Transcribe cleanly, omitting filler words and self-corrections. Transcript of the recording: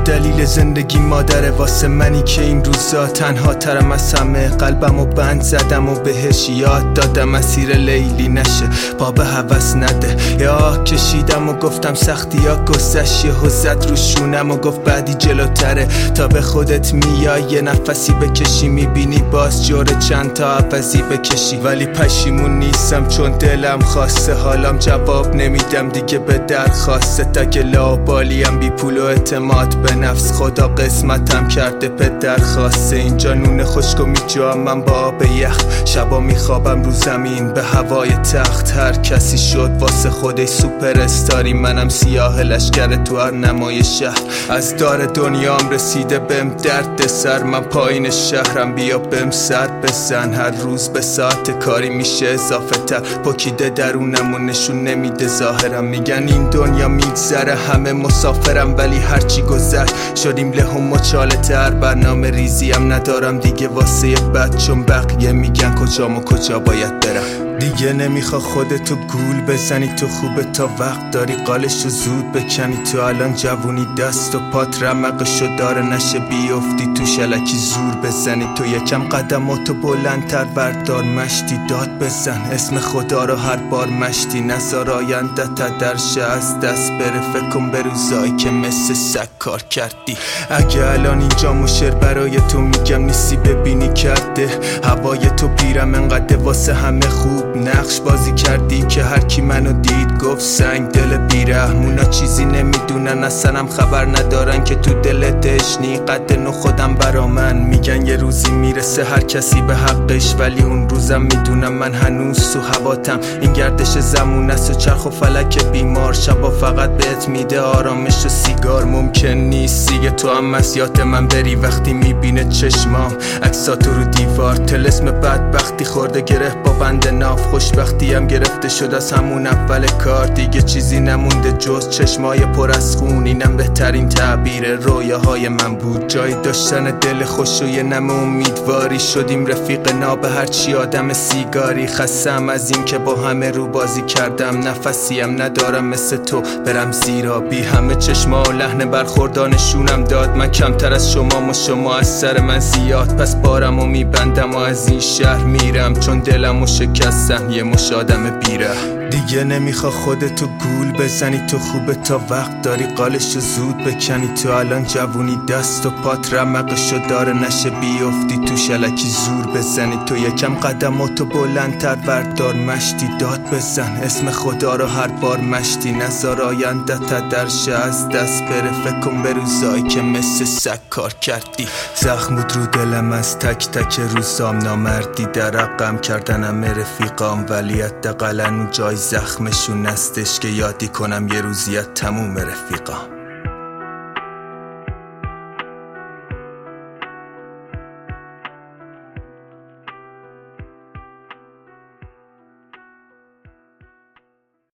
دلیل زندگی مادره واسه منی که این روزا تنها ترم از همه. قلبمو بند زدم و بهش یاد دادم مسیر لیلی نشه، پا به هوس نده. یا کشیدم و گفتم سختی ها گذشت، یهو زد رو شونم و گفت بعدی جلوتره. تا به خودت میای یه نفسی بکشی میبینی باز جوره چند تا عوضی بکشی. ولی پشیمون نیستم چون دلم خواسته، حالم جواب نمیدم دیگه به درخواست. اگه لاوبالیم بی پول و اعتماد به نفس، خدا قسمتم کرده پدر خواسته. اینجا نون خشک و میجوام من با آب یخ، شبا میخوابم رو زمین به هوای تخت. هر کسی شد واسه خودش سوپر استاری، منم سیاه لشکر تو هر نمای شهر. از دار دنیام رسیده بهم درد سر، من پایین شهرم بیا بهم سر بزن. هر روز به ساعت کاری میشه اضافه تر، پکیده درونم و نشون نمیده ظاهرم. میگن این دنیا میگذره همه مسافرم، ولی هرچی گذشت شدیم له و مچاله تر. برنامه ریزیم ندارم دیگه واسه بد، چون بقیه میگن کجام و کجا باید برم. دیگه نمیخوا خودتو گول بزنی، تو خوبه تا وقت داری قالشو زود بکنی. تو الان جوونی دست و پات رمقشو داره نشه بیفتی تو شلکی زور بزنی. تو یکم قدماتو بلندتر بردار مشتی داد بزن، اسم خدا رو هر بار مشتی. نزار آیندت درشه از دست بره، فکر کن به روزایی که مثل سگ کار کردی. اگه الان اینجا مشر برای تو میگم نیستی ببینی کرده هوای تو پیرم انقدر واسه همه خوب نقش بازی کردی که هر کی منو دید گفت سنگ دل بیرحمونا چیزی نمیدونن، اصلا هم خبر ندارن که تو دل تشنی قد نو خودم برا من. میگن یه روزی میرسه هر کسی به حقش، ولی اون روزم میدونم من هنوز تو هواتم. این گردش زمون است و چرخ و فلک بیمار، شبا فقط بهت میده آرامش و سیگار. ممکن نیست دیگه تو هم مسیات من بری وقتی میبینه چشمام عکساتو رو دیوار. طلسم بدبختی خورده گره با بند ناف، خوشبختی هم گرفته شد از همون اول کار. دیگه چیزی نمونده جز چشمای پر از خون، اینم بهترین تعبیر رویاهای من بود. جای داشتن دل خوش و یه نم امیدواری، شدیم رفیق ناب هرچی آدم سیگاری. خستم از این که با همه رو بازی کردم، نفسیم ندارم مثل تو برم زیرا بی. همه چشما و لحن برخوردانشونم داد، من کمتر از شما و شما از سر من زیاد. پس بارم و میبندم و از این شهر میرم، چون دلم و شکستم یه مش آدم بیره. دیگه نمیخوا خودتو گول بزنی، تو خوبه تا وقت داری قالشو زود بکنی. تو الان جوونی دست و پات رمقشو داره نشه بیفتی تو شلکی زور بزنی. تو یکم قدماتو بلندتر بردار مشتی داد بزن، اسم خدا رو هر بار مشتی. نزار آیندت درشه از دست بره، فکر کن به روزایی که مثل سگ کار کردی. زخمود رو دلم از تک تک روزام، نامردی در رقم کردنم رفیقام، ولی حداقل اون جای زخمشون نستش که یادی کنم یه روزیت تموم رفیقام.